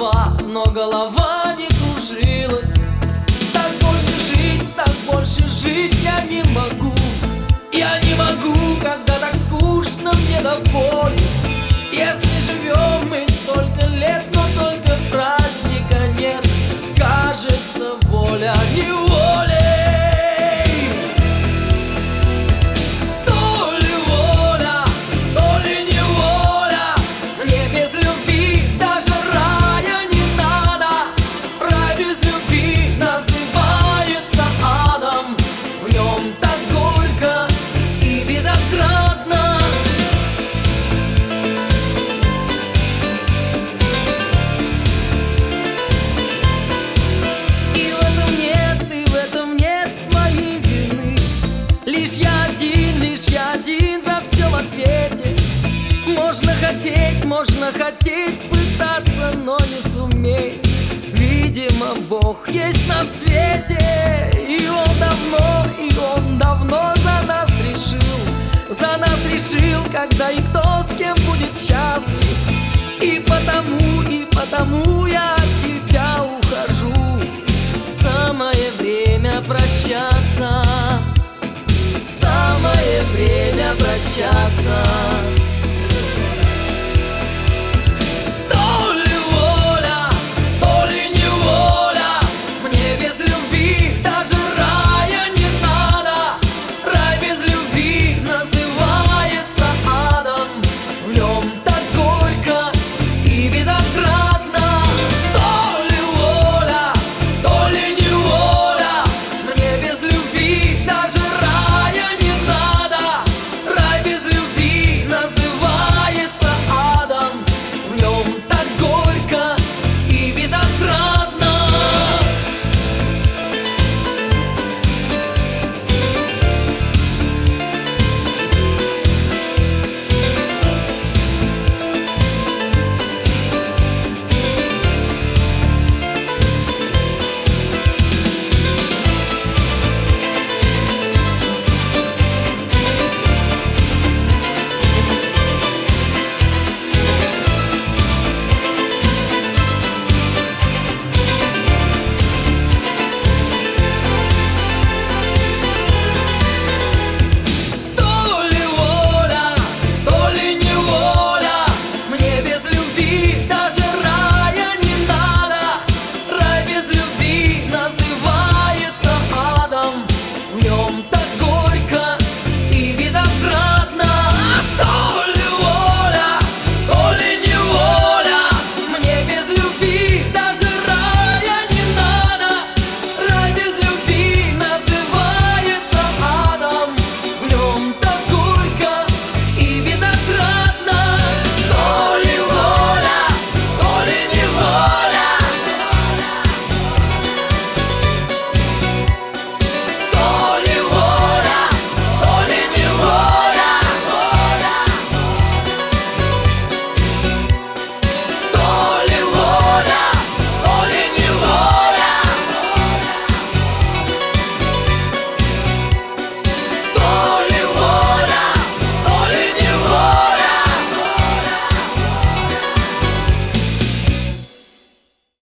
голова, но голова не кружилась. Так больше жить я не могу. Я не могу, когда так скучно мне до боли. Если живем мы столько лет, но только праздника нет. Кажется, воля неволей. То ли воля, то ли неволя. Мне без любви даже рая не надо. Рай без любви называется адом. В нем так горько и безотрадно. Можно хотеть, пытаться, но не суметь. Видимо, Бог есть на свете, и Он давно за нас решил, когда и кто с кем будет счастлив. И потому